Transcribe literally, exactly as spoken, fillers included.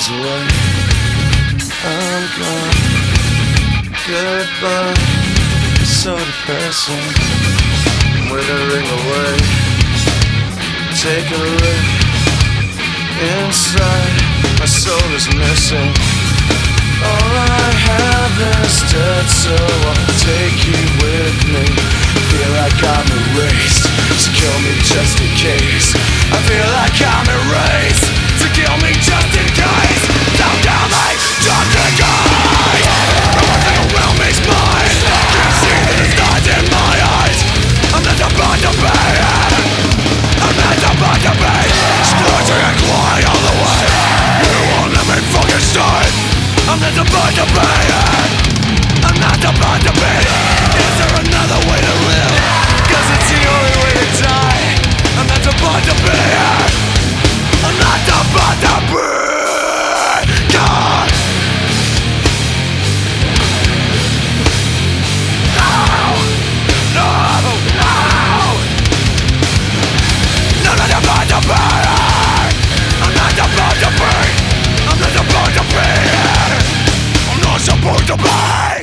away. I'm gone. Goodbye. It's so depressing. I'm withering away. Take a look inside. My soul is missing. All I have is dead, so I'll take you with me. Feel like I'm erased, so kill me just in case. I feel like I'm erased, so kill me just in case. Don't kill me just in case. Everything around me's mine. Can't see that it's not in my eyes. I'm not about to pay it. I'm not about to pay it. Splurging and quiet all the way. You won't let me fucking stay. I'm not about to pay it. I'm not about to pay it. Is there another way to live? Cause it's the only way to die. I'm not about to pay it. I'm not about to pay God. No, no, no. No, not about to pay it. I'm not about to pay. I'm not about to pay it. I'm not supposed to be.